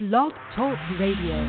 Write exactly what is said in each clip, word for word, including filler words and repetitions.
Blog Talk Radio.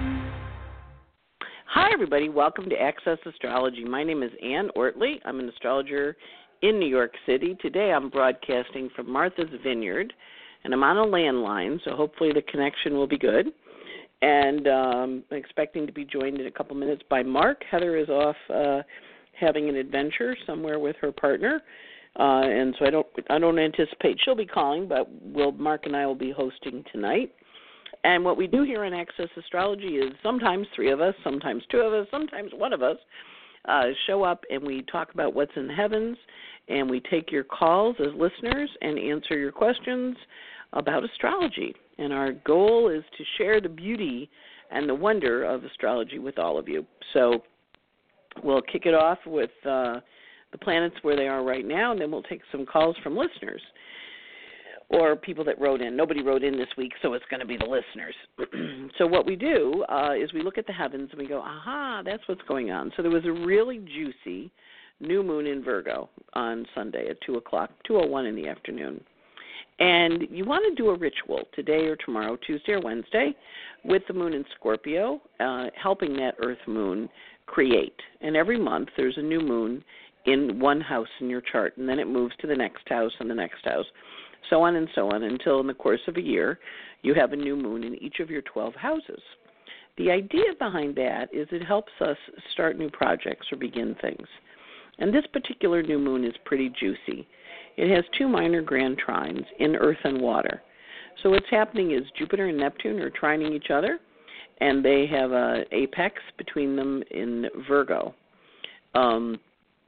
Hi, everybody. Welcome to Access Astrology. My name is Ann Ortley. I'm an astrologer in New York City. Today I'm broadcasting from Martha's Vineyard, and I'm on a landline, so hopefully the connection will be good. And um, I'm expecting to be joined in a couple minutes by Mark. Heather is off uh, having an adventure somewhere with her partner, uh, and so I don't I don't anticipate she'll be calling, but we'll, Mark and I will be hosting tonight. And what we do here on Access Astrology is sometimes three of us, sometimes two of us, sometimes one of us uh, show up and we talk about what's in the heavens, and we take your calls as listeners and answer your questions about astrology. And our goal is to share the beauty and the wonder of astrology with all of you. So we'll kick it off with uh, the planets where they are right now, and then we'll take some calls from listeners or people that wrote in. Nobody wrote in this week, so it's going to be the listeners. So what we do uh, is we look at the heavens and we go, aha, that's what's going on. So there was a really juicy new moon in Virgo on Sunday at two o'clock, two oh one in the afternoon. And you want to do a ritual today or tomorrow, Tuesday or Wednesday, with the moon in Scorpio, uh, helping that earth moon create. And every month there's a new moon in one house in your chart, and then it moves to the next house and the next house, so on and so on, until in the course of a year you have a new moon in each of your twelve houses. The idea behind that is it helps us start new projects or begin things. And this particular new moon is pretty juicy. It has two minor grand trines in earth and water. So what's happening is Jupiter and Neptune are trining each other, and they have an apex between them in Virgo, um,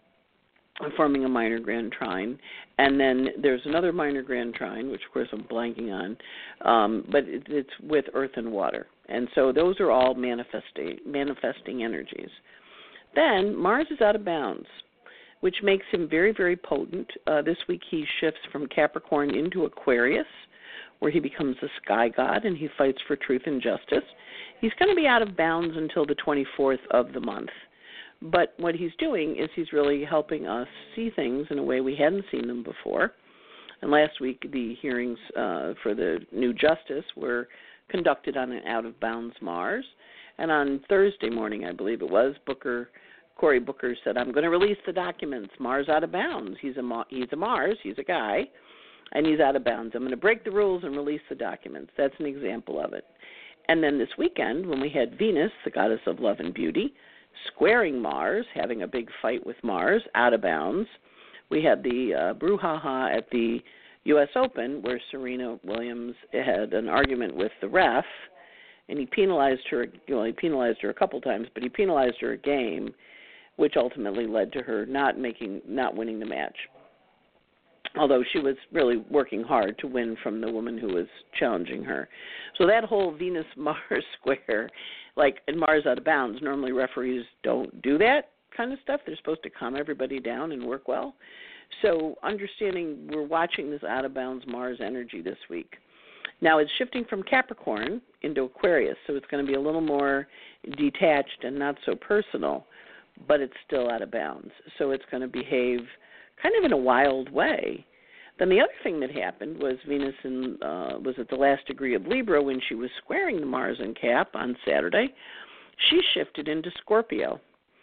forming a minor grand trine. And then there's another minor grand trine, which of course I'm blanking on, um, but it, it's with earth and water. And so those are all manifesting, manifesting energies. Then Mars is out of bounds, which makes him very, very potent. Uh, this week he shifts from Capricorn into Aquarius, where he becomes the sky god and he fights for truth and justice. He's going to be out of bounds until the twenty-fourth of the month. But what he's doing is he's really helping us see things in a way we hadn't seen them before. And last week the hearings uh, for the new justice were conducted on an out-of-bounds Mars. And on Thursday morning, I believe it was, Booker, Cory Booker said, I'm going to release the documents. Mars out of bounds. He's a, he's a Mars, he's a guy, and he's out of bounds. I'm going to break the rules and release the documents. That's an example of it. And then this weekend, when we had Venus, the goddess of love and beauty, squaring Mars, having a big fight with Mars, out of bounds. We had the uh, brouhaha at the U S Open where Serena Williams had an argument with the ref, and he penalized her, well, he penalized her a couple times, but he penalized her a game, which ultimately led to her not making, not winning the match. Although she was really working hard to win from the woman who was challenging her. So that whole Venus-Mars square, like in Mars out of bounds, normally referees don't do that kind of stuff. They're supposed to calm everybody down and work well. So understanding we're watching this out of bounds Mars energy this week. Now it's shifting from Capricorn into Aquarius, so it's going to be a little more detached and not so personal, but it's still out of bounds. So it's going to behave kind of in a wild way. Then the other thing that happened was Venus in, uh, was at the last degree of Libra when she was squaring the Mars in Cap on Saturday. She shifted into Scorpio.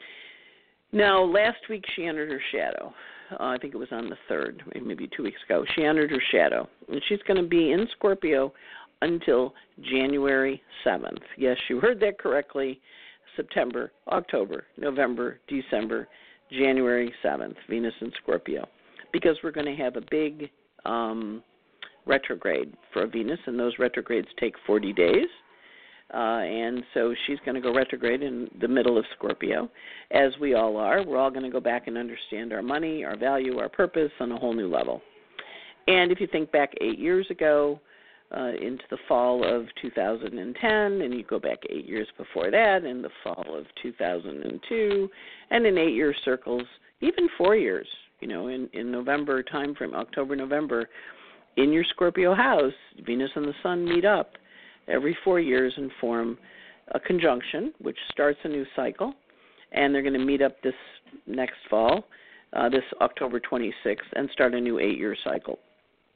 Now, last week she entered her shadow. Uh, I think it was on the third, maybe two weeks ago. She entered her shadow, and she's going to be in Scorpio until January seventh. Yes, you heard that correctly. September, October, November, December, January seventh, Venus in Scorpio, because we're going to have a big um, retrograde for Venus, and those retrogrades take forty days, uh, and so she's going to go retrograde in the middle of Scorpio, as we all are. We're all going to go back and understand our money, our value, our purpose on a whole new level. And if you think back eight years ago, Uh, into the fall of two thousand ten, and you go back eight years before that, in the fall of two thousand two, and in eight-year circles, even four years, you know, in, in November time frame, October, November, in your Scorpio house, Venus and the Sun meet up every four years and form a conjunction, which starts a new cycle, and they're going to meet up this next fall, uh, this October twenty-sixth, and start a new eight-year cycle.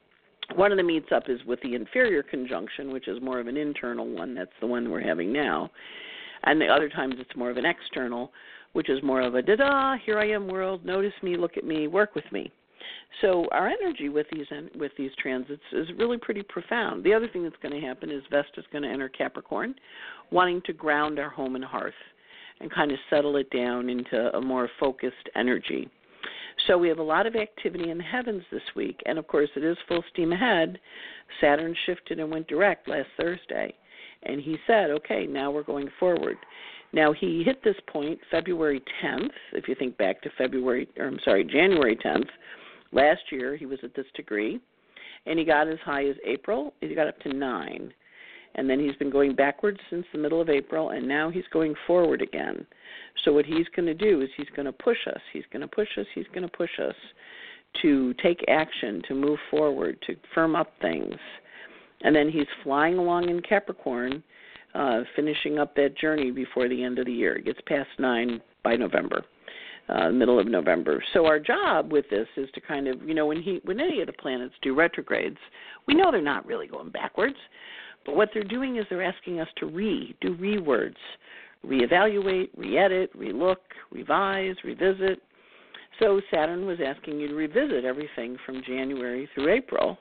one of the meets up is with the inferior conjunction, which is more of an internal one. That's the one we're having now. And the other times it's more of an external, which is more of a da-da, here I am world, notice me, look at me, work with me. So our energy with these with these transits is really pretty profound. The other thing that's going to happen is Vesta's going to enter Capricorn, wanting to ground our home and hearth and kind of settle it down into a more focused energy. So we have a lot of activity in the heavens this week, and of course it is full steam ahead. Saturn shifted and went direct last Thursday, and he said, okay, now we're going forward. Now he hit this point February tenth, if you think back to February, or I'm sorry, January tenth. Last year he was at this degree, and he got as high as April. He got up to nine, and then he's been going backwards since the middle of April, and now he's going forward again. So what he's going to do is he's going to push us. He's going to push us. He's going to push us to take action, to move forward, to firm up things. And then he's flying along in Capricorn, uh, finishing up that journey before the end of the year. It gets past nine by November. Uh, middle of November. So our job with this is to kind of, you know, when he, when any of the planets do retrogrades, we know they're not really going backwards, but what they're doing is they're asking us to re, do re-words, reevaluate, re-edit, re-look, revise, revisit. So Saturn was asking you to revisit everything from January through April,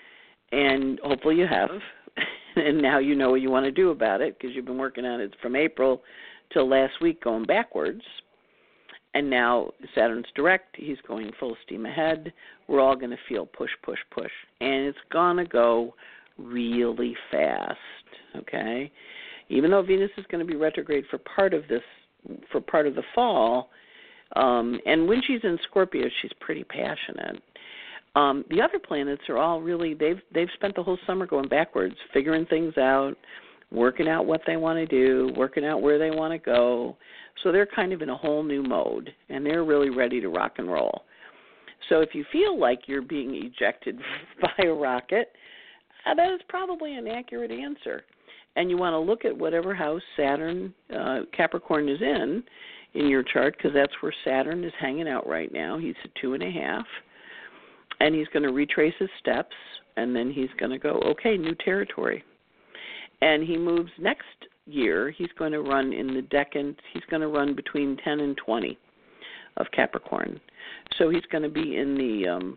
and hopefully you have, and now you know what you want to do about it because you've been working on it from April till last week going backwards. And now Saturn's direct. He's going full steam ahead. We're all going to feel push, push, push. And it's going to go really fast, okay? Even though Venus is going to be retrograde for part of this, for part of the fall, um, and when she's in Scorpio, she's pretty passionate. Um, the other planets are all really, they've they've spent the whole summer going backwards, figuring things out, working out what they want to do, working out where they want to go. So they're kind of in a whole new mode, and they're really ready to rock and roll. So if you feel like you're being ejected by a rocket, uh, that is probably an accurate answer. And you want to look at whatever house Saturn, uh, Capricorn is in, in your chart, because that's where Saturn is hanging out right now. He's at two and a half, and he's going to retrace his steps, and then he's going to go, okay, new territory. And he moves next year, he's going to run in the decant, he's going to run between ten and twenty of Capricorn. So he's going to be in the um,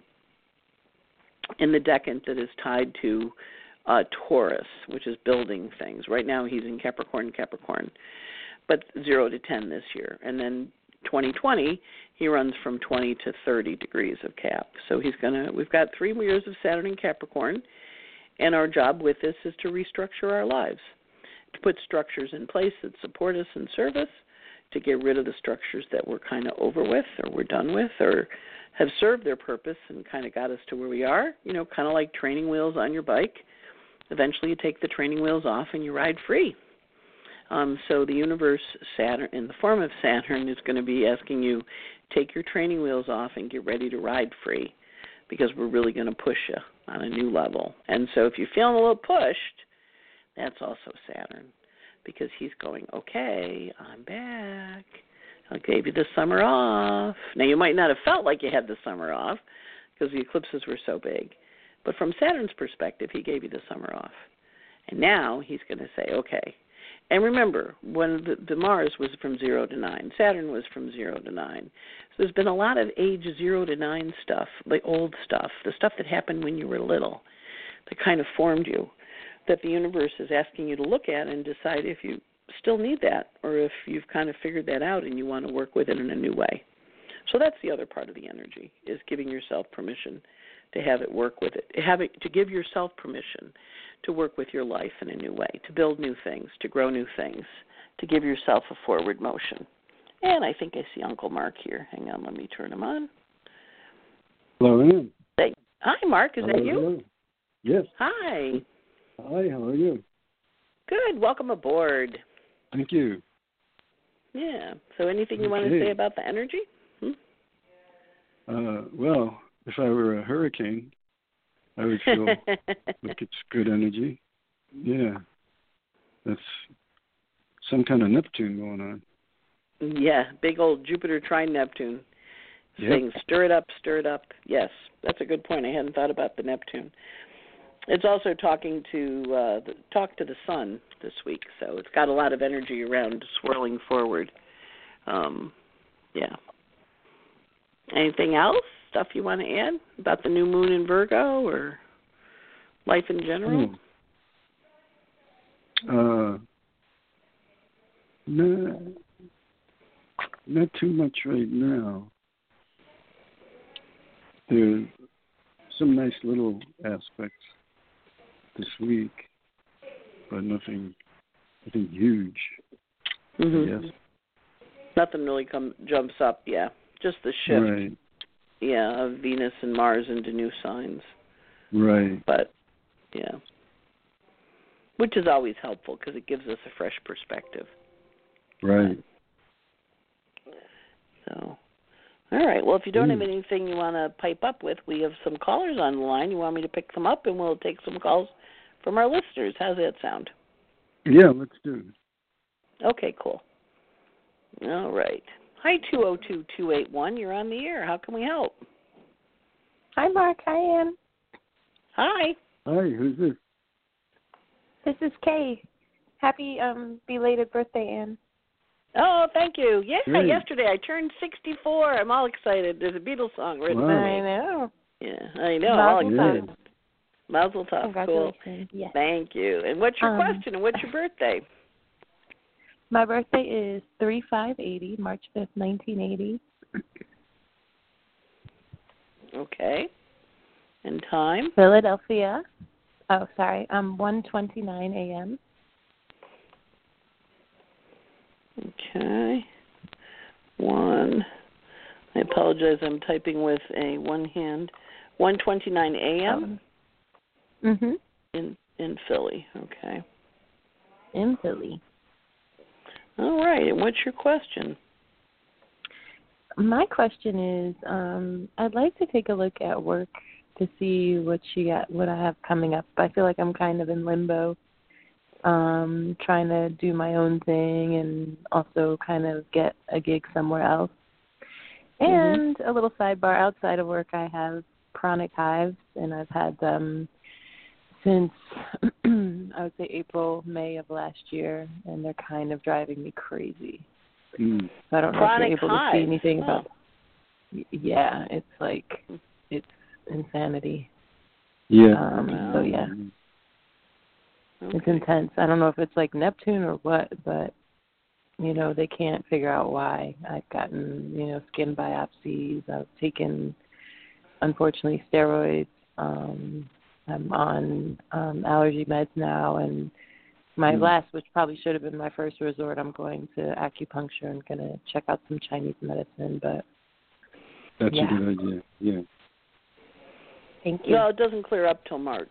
in the decant that is tied to uh, Taurus, which is building things. Right now he's in Capricorn, Capricorn, but zero to ten this year. And then twenty twenty, he runs from twenty to thirty degrees of Cap. So he's going to, we've got three years of Saturn in Capricorn, and our job with this is to restructure our lives, to put structures in place that support us and serve us, to get rid of the structures that we're kind of over with or we're done with or have served their purpose and kind of got us to where we are, you know, kind of like training wheels on your bike. Eventually you take the training wheels off and you ride free. Um, so the universe, Saturn, in the form of Saturn, is going to be asking you, take your training wheels off and get ready to ride free, because we're really going to push you on a new level. And so if you're feeling a little pushed, that's also Saturn, because he's going, okay, I'm back. I gave you the summer off. Now, you might not have felt like you had the summer off because the eclipses were so big. But from Saturn's perspective, he gave you the summer off. And now he's going to say, okay. And remember, when the, the Mars was from zero to nine, Saturn was from zero to nine. So there's been a lot of age zero to nine stuff, the old stuff, the stuff that happened when you were little, that kind of formed you, that the universe is asking you to look at and decide if you still need that or if you've kind of figured that out and you want to work with it in a new way. So that's the other part of the energy, is giving yourself permission to have it work with it, have it, to give yourself permission to work with your life in a new way, to build new things, to grow new things, to give yourself a forward motion. And I think I see Uncle Mark here. Hang on, let me turn him on. Hello, Ann. Hey. Hi, Mark. Is hello, that you? Hello. Yes. Hi. Hi, how are you? Good. Welcome aboard. Thank you. Yeah. So anything you okay. want to say about the energy? Hmm? Uh, well, if I were a hurricane, I would feel like it's good energy. Yeah. That's some kind of Neptune going on. Yeah, big old Jupiter trine Neptune. Yep. Saying, stir it up, stir it up. Yes, that's a good point. I hadn't thought about the Neptune. It's also talking to uh, the, talk to the sun this week, so it's got a lot of energy around swirling forward. Um, yeah. Anything else? Stuff you want to add about the new moon in Virgo or life in general? Oh. Uh, no, not too much right now. There's some nice little aspects this week, but nothing, nothing huge. Mm-hmm. Yes. Nothing really come jumps up. Yeah, just the shift. Right. Yeah, of Venus and Mars into new signs. Right. But yeah, which is always helpful because it gives us a fresh perspective. Right. So, all right. Well, if you don't Mm. have anything you want to pipe up with, we have some callers on the line. You want me to pick them up, and we'll take some calls from our listeners. How's that sound? Yeah, let's do it. Okay, cool. All right. Hi, two oh two, two eight one. You're on the air. How can we help? Hi, Mark. Hi, Ann. Hi. Hi, who's this? This is Kay. Happy um, belated birthday, Ann. Oh, thank you. Yeah, Great. yesterday I turned sixty-four. I'm all excited. There's a Beatles song written Wow. for I me. know. Yeah, I know. I'm all Mazel excited. tov. Mazel tov. Cool. Congratulations. Yes. Thank you. And what's your Um, question and what's your birthday? My birthday is three five eighty, March fifth, nineteen eighty. Okay. And time? Philadelphia. Oh, sorry. Um, one twenty-nine a.m. Okay. One. I apologize. I'm typing with a one hand. one twenty-nine a.m. Mhm. in in Philly. Okay. In Philly. All right. And what's your question? My question is, um, I'd like to take a look at work to see what you got, what I have coming up. I feel like I'm kind of in limbo, um, trying to do my own thing and also kind of get a gig somewhere else. And mm-hmm. a little sidebar, outside of work, I have chronic hives, and I've had them since, I would say, April, May of last year, and they're kind of driving me crazy. Mm. So I don't know Chronic if you're able hives. to see anything oh. about it. Yeah, it's like, it's insanity. Yeah. Um, wow. So, yeah. Okay. It's intense. I don't know if it's like Neptune or what, but, you know, they can't figure out why. I've gotten, you know, skin biopsies. I've taken, unfortunately, steroids. Um, I'm on um, allergy meds now, and my mm. last, which probably should have been my first resort, I'm going to acupuncture and going to check out some Chinese medicine. But that's yeah. a good idea. Yeah. Thank you. Well, it doesn't clear up till March,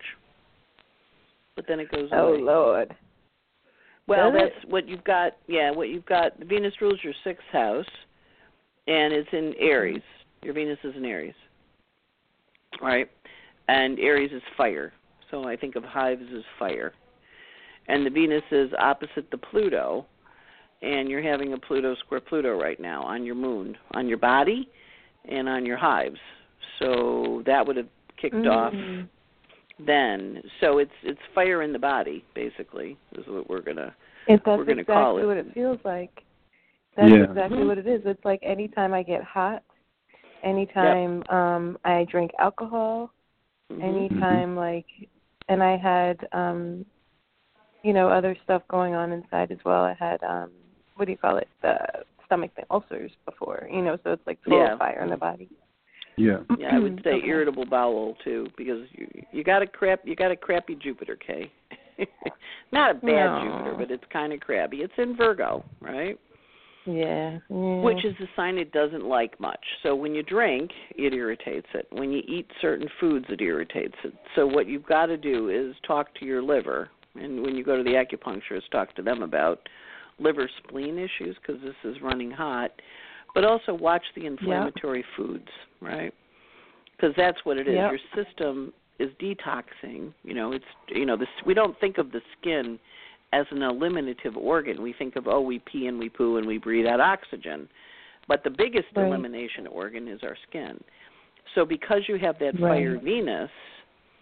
but then it goes oh, away. Lord. Well, Does that's it? what you've got. Yeah, what you've got. Venus rules your sixth house, and it's in Aries. Your Venus is in Aries, right? And Aries is fire. So I think of hives as fire. And the Venus is opposite the Pluto, and you're having a Pluto square Pluto right now on your moon, on your body, and on your hives. So that would have kicked mm. off then. So it's it's fire in the body, basically, is what we're gonna if that's we're gonna exactly call it. what it feels like. That's yeah. exactly mm-hmm. what it is. It's like anytime I get hot, anytime yep. um I drink alcohol, mm-hmm. anytime like, and I had um you know, other stuff going on inside as well. I had um what do you call it? The stomach thing, ulcers before, you know, so it's like full yeah. of fire in the body. Yeah. Yeah, I would say okay. irritable bowel too, because you you got a crap you got a crappy Jupiter, Kay. Not a bad no. Jupiter, but it's kind of crabby. It's in Virgo, right? Yeah. yeah. Which is a sign it doesn't like much. So when you drink, it irritates it. When you eat certain foods, it irritates it. So what you've got to do is talk to your liver, and when you go to the acupuncturist, talk to them about liver spleen issues because this is running hot. But also watch the inflammatory yep. foods, right? Because that's what it is. Yep. Your system is detoxing. You know, it's you know this. We don't think of the skin as an eliminative organ. We think of oh, we pee and we poo and we breathe out oxygen, but the biggest right. elimination organ is our skin. So because you have that right. fire Venus,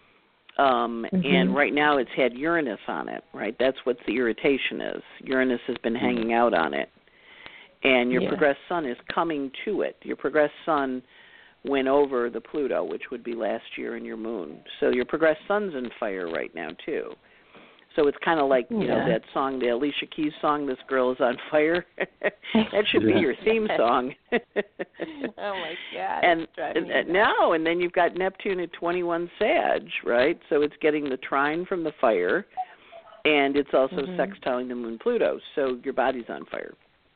Um, Mm-hmm. And right now it's had Uranus on it, right? That's what the irritation is. Uranus has been hanging out on it. And your Yeah. progressed sun is coming to it. Your progressed sun went over the Pluto, which would be last year in your moon. So your progressed sun's in fire right now, too. So it's kind of like, you Yeah. know, that song, the Alicia Keys song, This Girl Is on Fire. That should be Yeah. your theme song. Oh, my God. And It's driving me uh, nuts. no, and then you've got Neptune at twenty-one Sag, right? So it's getting the trine from the fire, and it's also Mhm. sextiling the moon Pluto, so your body's on fire.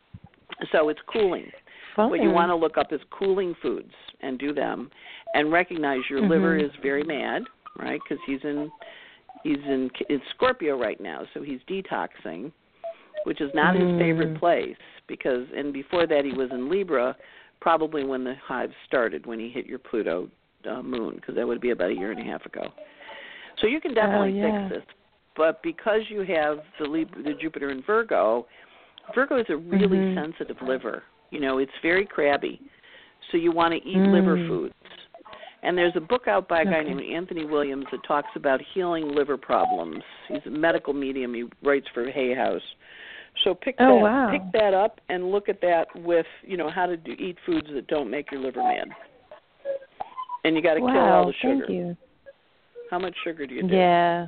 So it's cooling. Fun. What you want to look up is cooling foods and do them, and recognize your liver Mhm. is very mad, right? Because he's in he's in, in Scorpio right now, so he's detoxing, which is not his favorite Mm. place. Because and before that he was in Libra, probably when the hives started, when he hit your Pluto uh, moon, because that would be about a year and a half ago. So you can definitely Oh, yeah. fix this, but because you have the Lib- the Jupiter in Virgo, Virgo is a really Mhm. sensitive liver. You know, it's very crabby. So you want to eat liver Mm. foods. And there's a book out by a guy Okay. named Anthony Williams that talks about healing liver problems. He's a medical medium. He writes for Hay House. So pick Oh, that wow. pick that up and look at that with, you know, how to do, eat foods that don't make your liver mad. And you got to Wow, kill all the sugar. thank you. How much sugar do you do? Yeah.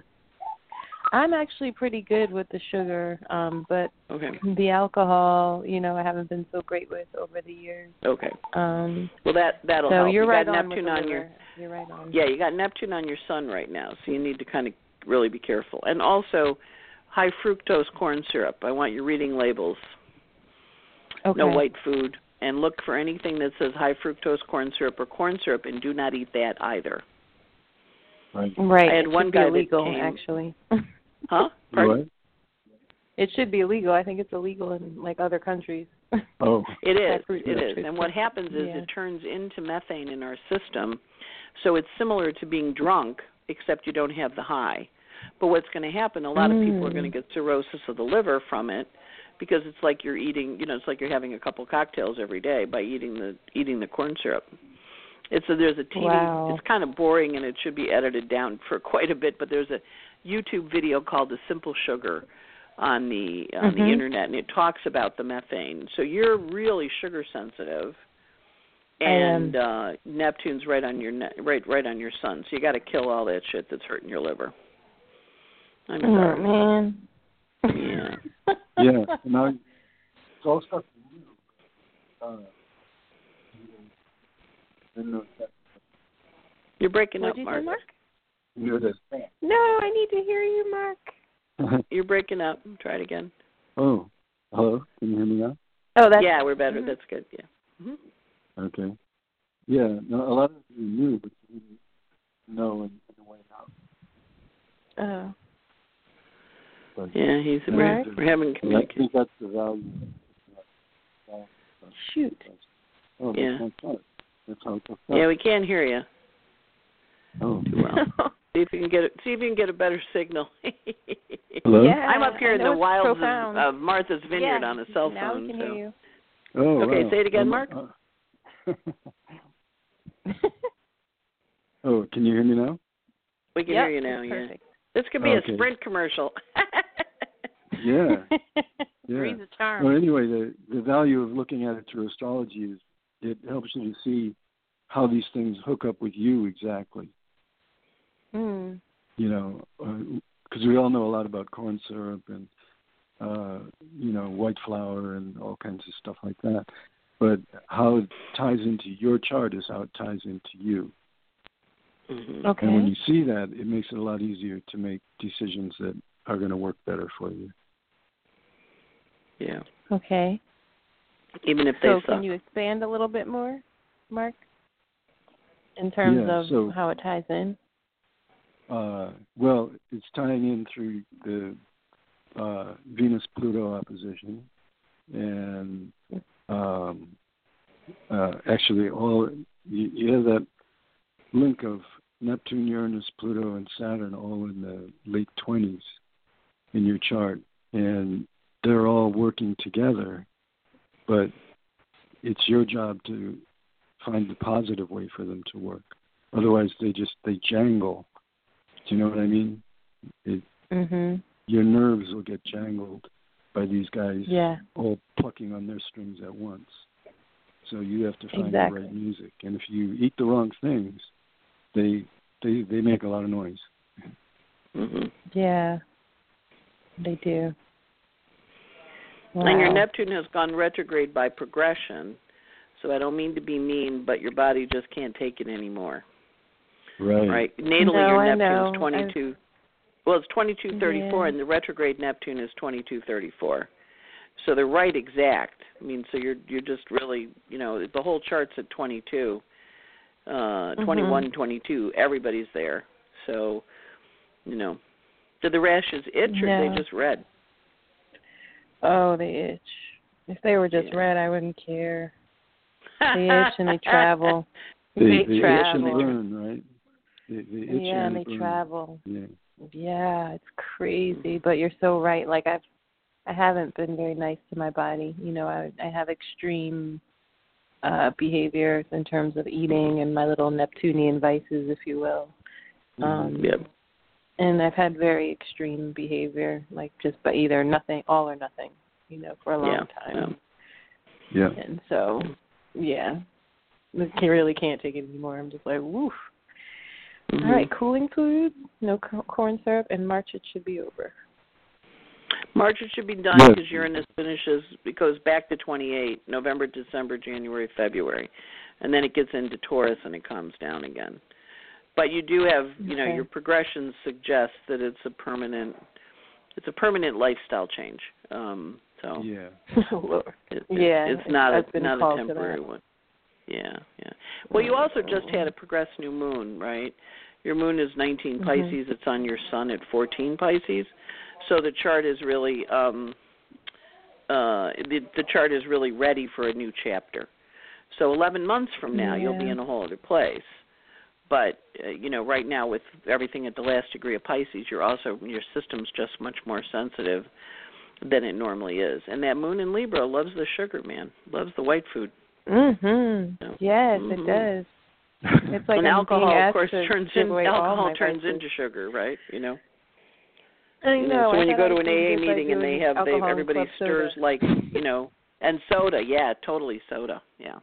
I'm actually pretty good with the sugar, um, but Okay. the alcohol, you know, I haven't been so great with over the years. Okay. Um, Well, that that'll so help. you're you right got on Neptune with the on your liver. You're right on. Yeah, you got Neptune on your sun right now, so you need to kind of really be careful. And also, high fructose corn syrup. I want you reading labels. Okay. No white food. And look for anything that says high fructose corn syrup or corn syrup, and do not eat that either. Right. Right. I had it one should guy be that illegal, came- actually. Huh? Pardon? What? It should be illegal. I think it's illegal in like other countries. Oh. It is. High fructose It is. corn And what syrup. happens is Yeah. it turns into methane in our system. So it's similar to being drunk, except you don't have the high. But what's going to happen, a lot of people are going to get cirrhosis of the liver from it, because it's like you're eating, you know, it's like you're having a couple cocktails every day by eating the eating the corn syrup. It's a, there's a teeny, Wow. it's kind of boring and it should be edited down for quite a bit, but there's a YouTube video called The Simple Sugar on the on Mhm. the internet, and it talks about the methane. So you're really sugar sensitive, and uh, Neptune's right on your ne- right right on your sun. So you got to kill all that shit that's hurting your liver. I'm Oh, sorry. man. Yeah. Yeah. And I, it's all stuff you knew. Uh, you know, You're breaking What up, did you Mark. say, Mark? you know this. No, I need to hear you, Mark. You're breaking up. Try it again. Oh, hello. Can you hear me now? Oh, that's yeah, we're better. Mhm. That's good. Yeah. Mm-hmm. Okay. Yeah. No, a lot of you knew, but you didn't know in, in the way out. Oh. But Yeah, he's All we're, right. we're having I communication. think that's the value. Shoot. Oh, that's Yeah. my son. That's how it's Yeah, we can't hear you Oh. too well. See if you can get a, see if you can get a better signal. Hello? Yeah, I'm up here I in know the it's wilds of, profound. of Martha's Vineyard Yeah, on a cell phone. Now we can so. hear you. Oh, Okay, wow. say it again, Um, Mark. uh, oh, can you hear me now? We can Yep, hear you now. it's Yeah. perfect. This could be Okay. a Sprint commercial. Yeah. Yeah. Breathe the charm. Well, anyway, the, the value of looking at it through astrology is it helps you to see how these things hook up with you exactly. Mm. You know, because we all know a lot about corn syrup and, uh, you know, white flour and all kinds of stuff like that. But how it ties into your chart is how it ties into you. Mm-hmm. Okay. And when you see that, it makes it a lot easier to make decisions that are going to work better for you. Yeah. Okay. Even if they So suck. can you expand a little bit more, Mark, in terms Yeah, of so- how it ties in? Uh, well, it's tying in through the uh, Venus-Pluto opposition, and um, uh, actually, all you, you have that link of Neptune, Uranus, Pluto, and Saturn all in the late twenties in your chart, and they're all working together. But it's your job to find the positive way for them to work. Otherwise, they just they jangle. Do you know what I mean? It, Mhm. your nerves will get jangled by these guys Yeah. all plucking on their strings at once. So you have to find Exactly. the right music. And if you eat the wrong things, they they they make a lot of noise. Mhm. Yeah. They do. Wow. And your Neptune has gone retrograde by progression. So I don't mean to be mean, but your body just can't take it anymore. Right. Right. Natally, No, your I Neptune know. is twenty-two. I've... Well, it's twenty-two thirty-four, Yeah. and the retrograde Neptune is twenty-two thirty-four. So they're right exact. I mean, so you're you're just really, you know, the whole chart's at twenty-two, uh, Mhm. twenty-one, twenty-two. Everybody's there. So, you know, do the rashes itch or No. are they just red? Oh, they itch. If they were just Yeah. red, I wouldn't care. They itch and they travel. They, They they itch and travel. burn, right? They, they itch Yeah, and and they burn. travel. Yeah. Yeah, it's crazy, but you're so right. Like I've, I haven't been very nice to my body. You know, I I have extreme uh behaviors in terms of eating and my little Neptunian vices, if you will. Um, Yep. And I've had very extreme behavior, like just by either nothing, all or nothing. You know, for a long Yeah. time. Yeah. And so, yeah, I can- really can't take it anymore. I'm just like, woof. Mhm. All right, cooling food, no co- corn syrup, and March it should be over. March it should be done Yes. because Uranus finishes, it goes back to twenty-eight, November, December, January, February. And then it gets into Taurus and it comes down again. But you do have, you know, Okay. your progression suggests that it's a permanent, it's a permanent lifestyle change. Um, so Yeah. Lord. it, it, Yeah, it's not I've a been not called a to temporary that. one. Yeah, yeah. Well, you also just had a progressed new moon, right? Your moon is nineteen Mhm. Pisces. It's on your sun at fourteen Pisces. So the chart is really um, uh, the, the chart is really ready for a new chapter. So eleven months from now, you'll be Yeah. in a whole other place. But uh, you know, right now with everything at the last degree of Pisces, you're also your system's just much more sensitive than it normally is. And that moon in Libra loves the sugar, man. Loves the white food. Mhm. So, Yes, mhm. it does. It's like and I'm alcohol, being of asked course, to turns strip in, away all alcohol my turns vices. into sugar, right? You know. I You know. know, so I when you thought go I to an could A A just, like, meeting and do they have they alcohol and everybody club stirs soda. like you know and soda, yeah, totally soda, yeah,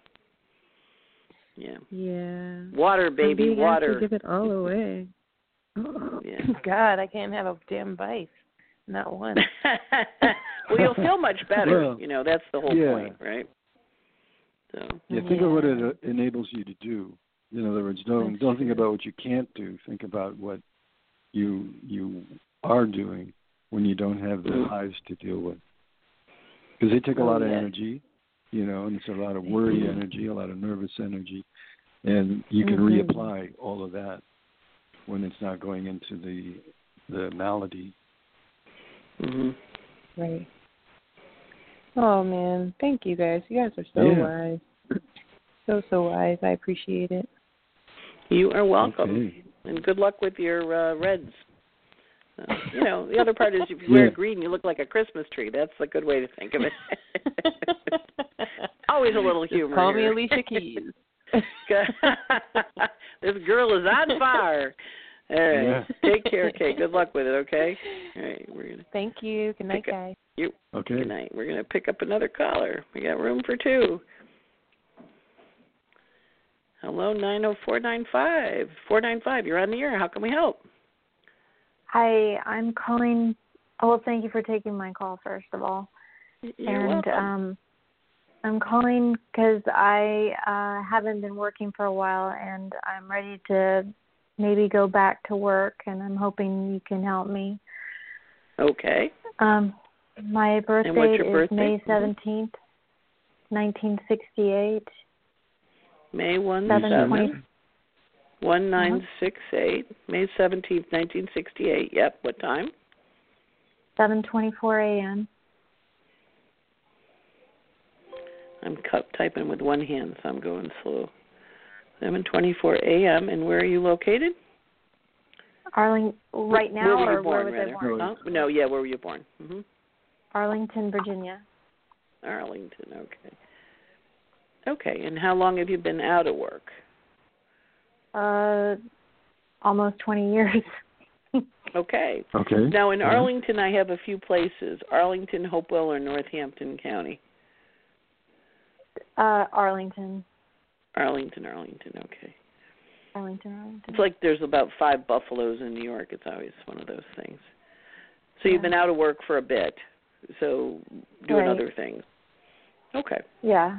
yeah. Yeah. Water, baby, I'm being water. asked to give it all away. Yeah. God, I can't have a damn vice. Not one. Well, you'll feel much better. Well, you know, that's the whole yeah. point, right? So. Yeah, think of what it Yeah. uh, enables you to do. In other words, don't That's don't think true. about what you can't do. Think about what you you are doing when you don't have the Mm. hives to deal with. Because they take a Oh, lot of yes. energy, you know, and it's a lot of worry Mhm. energy, a lot of nervous energy, and you can Mhm. reapply all of that when it's not going into the the malady. Mhm. Right. Oh, man. Thank you, guys. You guys are so Yeah. wise. So, so wise. I appreciate it. You are welcome, Okay. and good luck with your uh, reds. Uh, you know, the other part is if you wear Yeah. green, you look like a Christmas tree. That's a good way to think of it. Always a little Just humor. call here. me Alicia Keys. This girl is on fire. All right. Yeah. Take care, Kate. Good luck with it, okay? All right. We're gonna Thank you. Good night, Pick up- guys. you Okay. good night. We're gonna pick up another caller. We got room for two. Hello, nine oh four nine five. four nine five, you're on the air. How can we help? Hi, I'm calling. Oh, well, thank you for taking my call, first of all. You're and welcome. um, I'm calling because I uh, haven't been working for a while, and I'm ready to maybe go back to work, and I'm hoping you can help me. Okay. Um, my birth And what's date your is birthday? May Mhm. seventeenth, nineteen sixty-eight. May one Seven seven twenty. one nine six eight. May seventeenth, nineteen sixty eight. Yep. What time? seven twenty-four a.m. I'm cu- typing with one hand, so I'm going slow. seven twenty-four a.m. And where are you located? Arling, right now, where were you or born, where was I rather? born? Huh? No, yeah, where were you born? Mm-hmm. Arlington, Virginia. Arlington, okay. Okay, and how long have you been out of work? Uh, almost twenty years. Okay. Okay. Now, in yeah. Arlington, I have a few places. Arlington, Hopewell, or Northampton County? Uh, Arlington. Arlington, Arlington, okay. Arlington, Arlington. It's like there's about five buffaloes in New York. It's always one of those things. So yeah. you've been out of work for a bit, so doing right. other things. Okay. Yeah.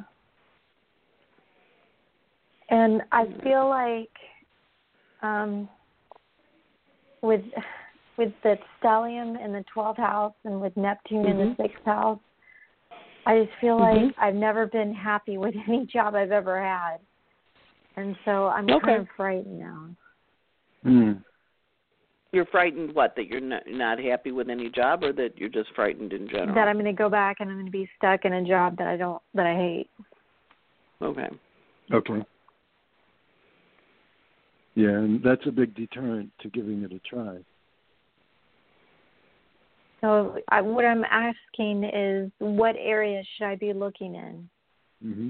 And I feel like um, with with the stellium in the twelfth house and with Neptune mm-hmm. in the sixth house, I just feel mm-hmm. like I've never been happy with any job I've ever had. And so I'm okay. kind of frightened now. Mm. You're frightened, what, that you're not, not happy with any job, or that you're just frightened in general? That I'm going to go back and I'm going to be stuck in a job that I don't, that I hate. Okay. Okay. Yeah, and that's a big deterrent to giving it a try. So I, what I'm asking is, what areas should I be looking in? Mm-hmm.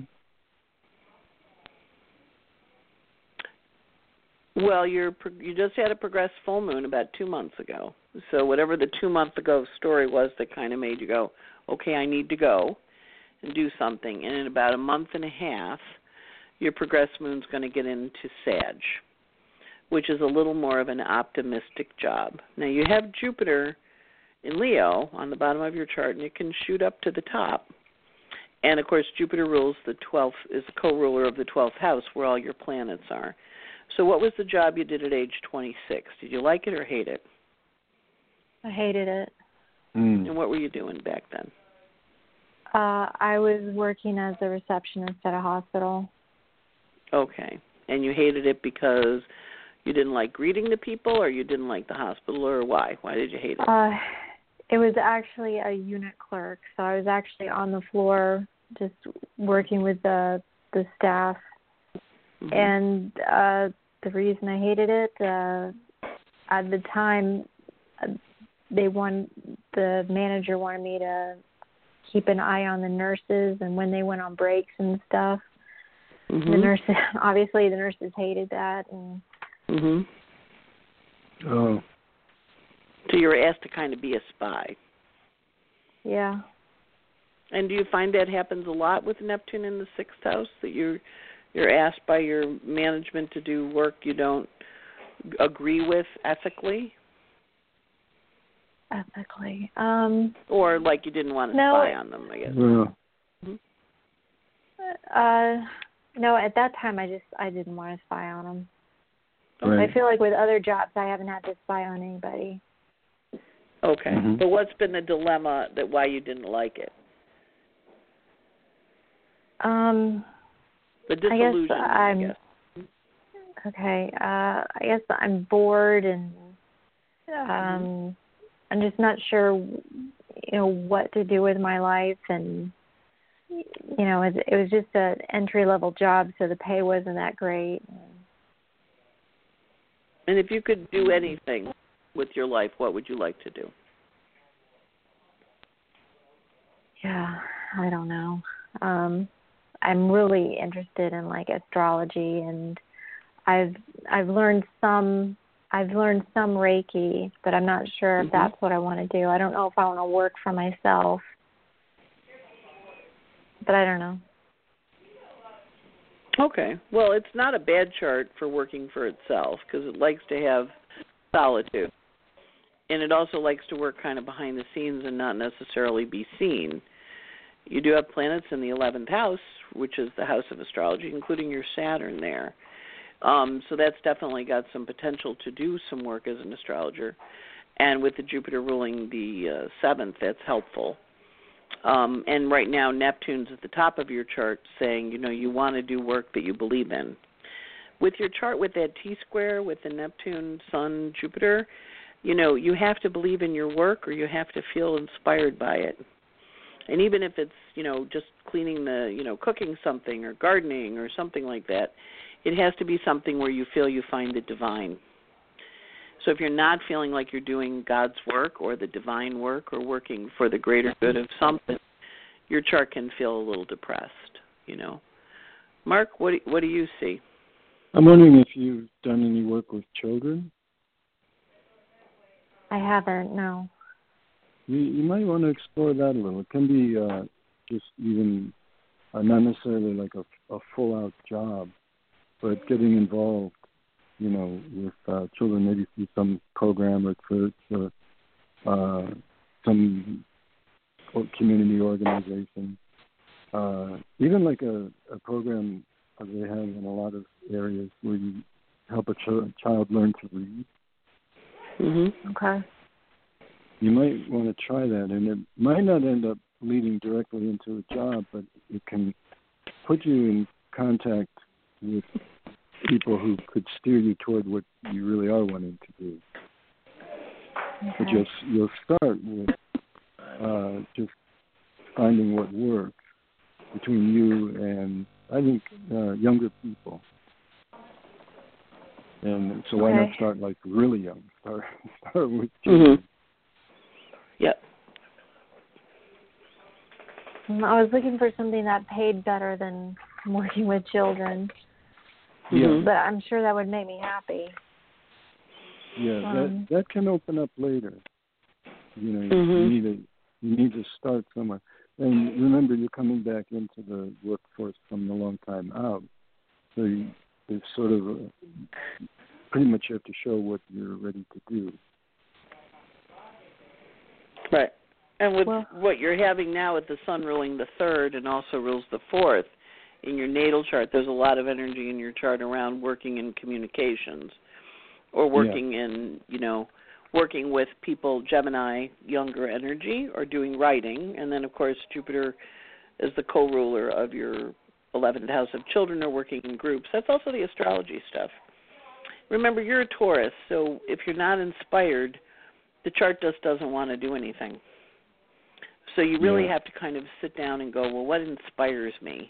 Well, you're you just had a progressed full moon about two months ago. So whatever the two months ago story was that kind of made you go, okay, I need to go and do something. And in about a month and a half, your progressed moon's going to get into Sag, which is a little more of an optimistic job. Now, you have Jupiter in Leo on the bottom of your chart, and it can shoot up to the top. And, of course, Jupiter rules the twelfth, is the co-ruler of the twelfth house where all your planets are. So what was the job you did at age twenty-six? Did you like it or hate it? I hated it. Mm. And what were you doing back then? Uh, I was working as a receptionist at a hospital. Okay. And you hated it because you didn't like greeting the people, or you didn't like the hospital, or why? Why did you hate it? Uh, it was actually a unit clerk, so I was actually on the floor just working with the the staff. Mm-hmm. And uh, the reason I hated it, uh, at the time, uh, they want the manager wanted me to keep an eye on the nurses, and when they went on breaks and stuff, mm-hmm. the nurses obviously the nurses hated that. And mhm. Oh. So you were asked to kind of be a spy. Yeah. And do you find that happens a lot with Neptune in the sixth house, that you're you're asked by your management to do work you don't agree with ethically? Ethically. Um, or like you didn't want to no, spy on them, I guess. Yeah. Mm-hmm. Uh, no, at that time I just I didn't want to spy on them. Right. I feel like with other jobs I haven't had to spy on anybody. Okay. Mm-hmm. But what's been the dilemma that why you didn't like it? Um, the disillusion, I guess. I'm, I guess. Okay. Uh, I guess I'm bored, and um, mm-hmm. I'm just not sure, you know, what to do with my life, and you know, it, it was just an entry level job, so the pay wasn't that great. And if you could do anything with your life, what would you like to do? Yeah, I don't know. Um, I'm really interested in like astrology, and I've I've learned some I've learned some Reiki, but I'm not sure if mm-hmm. that's what I want to do. I don't know if I want to work for myself, but I don't know. Okay. Well, it's not a bad chart for working for itself because it likes to have solitude. And it also likes to work kind of behind the scenes and not necessarily be seen. You do have planets in the eleventh house, which is the house of astrology, including your Saturn there. Um, so that's definitely got some potential to do some work as an astrologer. And with the Jupiter ruling the uh, seventh, that's helpful. Um, and right now, Neptune's at the top of your chart saying, you know, you want to do work that you believe in. With your chart with that T-square, with the Neptune, Sun, Jupiter, you know, you have to believe in your work or you have to feel inspired by it. And even if it's, you know, just cleaning the, you know, cooking something or gardening or something like that, it has to be something where you feel you find the divine. So if you're not feeling like you're doing God's work or the divine work or working for the greater good of something, your chart can feel a little depressed, you know. Mark, what do, what do you see? I'm wondering if you've done any work with children. I haven't, no. You, you might want to explore that a little. It can be uh, just even uh, not necessarily like a, a full-out job, but getting involved, you know, with uh, children, maybe through some program or church or uh, some community organization. Uh, even like a, a program that they have in a lot of areas where you help a ch- child learn to read. Mm-hmm. Okay. You might want to try that, and it might not end up leading directly into a job, but it can put you in contact with people who could steer you toward what you really are wanting to do. Okay. But you'll, you'll start with uh, just finding what works between you and, I think, uh, younger people. And so why Okay. not start like really young? Start, start with Mm-hmm. children. Yep. I was looking for something that paid better than working with children, Yeah, but I'm sure that would make me happy. yeah, Um, that that can open up later. You know, Mhm. you need to you need to start somewhere. And remember, you're coming back into the workforce from a long time out, so you, it's sort of a, pretty much you have to show what you're ready to do. Right. And with Well- what you're having now with the sun ruling the third and also rules the fourth in your natal chart, there's a lot of energy in your chart around working in communications or working yeah. in, you know, working with people, Gemini, younger energy, or doing writing. And then, of course, Jupiter is the co-ruler of your eleventh house of children or working in groups. That's also the astrology stuff. Remember, you're a Taurus, so if you're not inspired, the chart just doesn't want to do anything. So you really yeah. have to kind of sit down and go, well, what inspires me?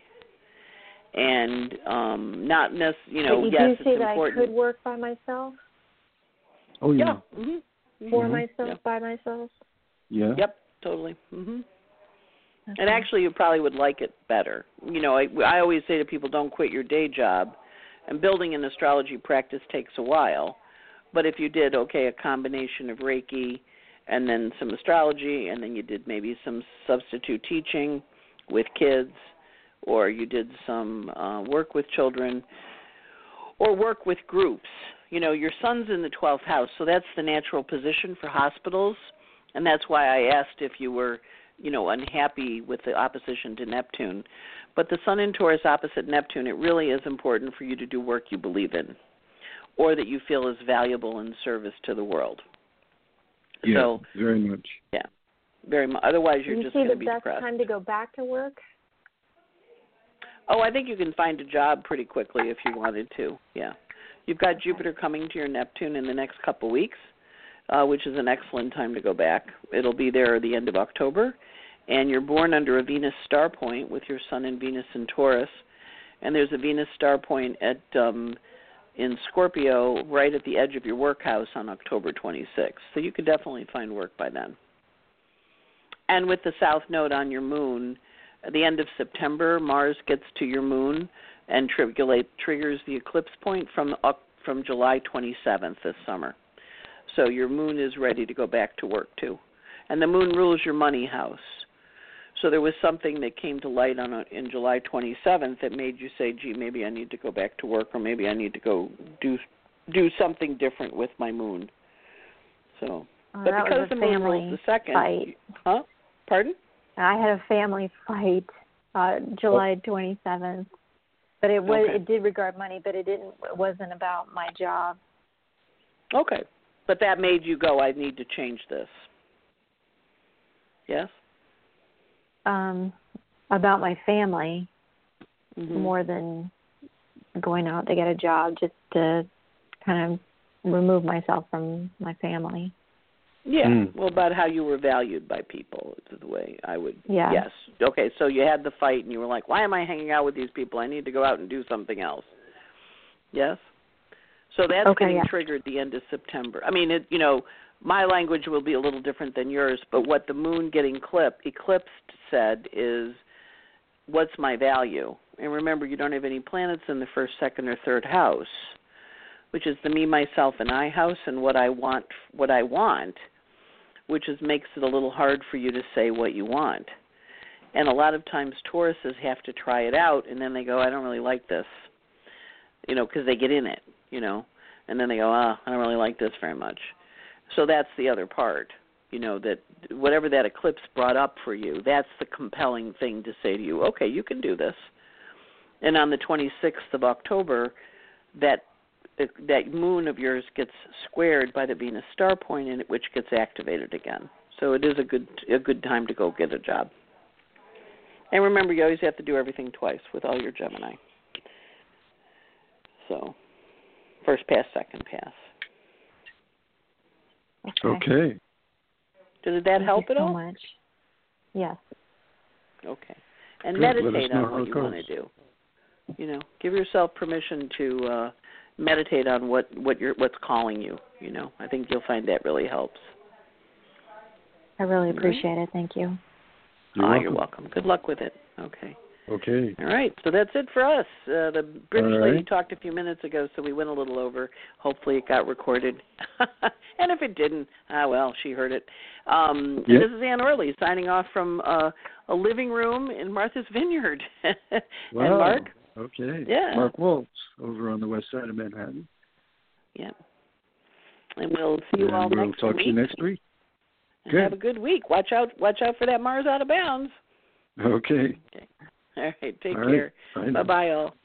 And um, not necessarily, you know, but you yes, do say it's that important. I could work by myself, Oh yeah. Yeah. Mm-hmm. for Mhm. myself, Yeah. by myself. Yeah. Yep, totally. Mm-hmm. Okay. And actually, you probably would like it better. You know, I, I always say to people, don't quit your day job. And building an astrology practice takes a while. But if you did, okay, a combination of Reiki and then some astrology, and then you did maybe some substitute teaching with kids, or you did some uh, work with children, or work with groups. You know, your sun's in the twelfth house, so that's the natural position for hospitals. And that's why I asked if you were, you know, unhappy with the opposition to Neptune. But the sun in Taurus opposite Neptune, it really is important for you to do work you believe in or that you feel is valuable in service to the world. Yeah, so, very much. Yeah, very much. Otherwise, you're you just see going to the be best depressed. time to go back to work? Oh, I think you can find a job pretty quickly if you wanted to, yeah. You've got Jupiter coming to your Neptune in the next couple weeks, uh, which is an excellent time to go back. It'll be there at the end of October. And you're born under a Venus star point with your Sun and Venus in Taurus. And there's a Venus star point at um, in Scorpio right at the edge of your work house on October twenty-sixth. So you could definitely find work by then. And with the South Node on your moon, at the end of September, Mars gets to your moon and tribulate, triggers the eclipse point from up from July twenty-seventh this summer. So your moon is ready to go back to work too. And the moon rules your money house. So there was something that came to light on a, in July twenty-seventh that made you say, gee, maybe I need to go back to work, or maybe I need to go do do something different with my moon. So, Oh, but that because was a the moon family rules the second, fight. huh? Pardon? I had a family fight uh, July twenty-seventh, but it was Okay. it did regard money, but it didn't. It wasn't about my job. Okay. But that made you go, I need to change this. Yes? Um, about my family Mm-hmm. more than going out to get a job, just to kind of remove myself from my family. Yeah. Mm. Well, about how you were valued by people is the way I would. Yeah. Yes. Okay. So you had the fight, and you were like, "Why am I hanging out with these people? I need to go out and do something else." Yes. So that's Okay, getting yeah. triggered at the end of September. I mean, it, you know, my language will be a little different than yours, but what the moon getting clipped, eclipsed said is, "What's my value?" And remember, you don't have any planets in the first, second, or third house, which is the me, myself, and I house, and what I want. What I want which is makes it a little hard for you to say what you want. And a lot of times Tauruses have to try it out, and then they go, I don't really like this, you know, because they get in it, you know, and then they go, ah, I don't really like this very much. So that's the other part, you know, that whatever that eclipse brought up for you, that's the compelling thing to say to you, okay, you can do this. And on the twenty-sixth of October, that that moon of yours gets squared by the Venus star point in it, which gets activated again. So it is a good a good time to go get a job. And remember, you always have to do everything twice with all your Gemini. So first pass, second pass. Okay. okay. Did that Thank help you at so all? Much. Yes. Okay. And Good. meditate on what you goes. want to do. You know, give yourself permission to uh, meditate on what what you're what's calling you. You know, I think you'll find that really helps. I really All appreciate right. it. Thank you. You're oh, welcome. You're welcome. Good luck with it. Okay. Okay. All right. So that's it for us. Uh, the British All right. lady talked a few minutes ago, so we went a little over. Hopefully it got recorded. And if it didn't, ah, well, she heard it. Um, Yep. This is Ann Orley signing off from uh, a living room in Martha's Vineyard. Wow. And Mark? Okay. Yeah. Mark Waltz over on the west side of Manhattan. Yeah. And we'll see you and all we'll next talk week. to you next week. And Good. have a good week. Watch out! Watch out for that Mars out of bounds. Okay. Okay. All right. Take All right. care. Bye now. Bye bye, all.